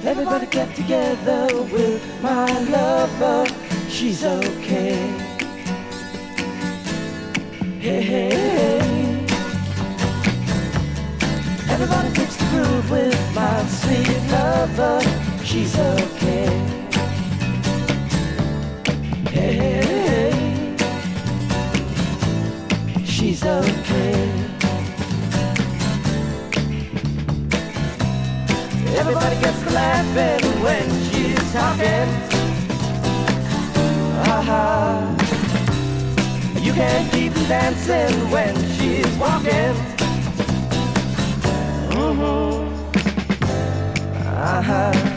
Everybody get together with my lover. She's okay. Hey, hey, hey. Everybody takes the groove with my sweet lover. She's okay. Hey, hey, hey. She's okay. Everybody gets to laughing when she's talking. Aha. You can't keep dancing when she's walking. Mm-hmm. Uh-huh.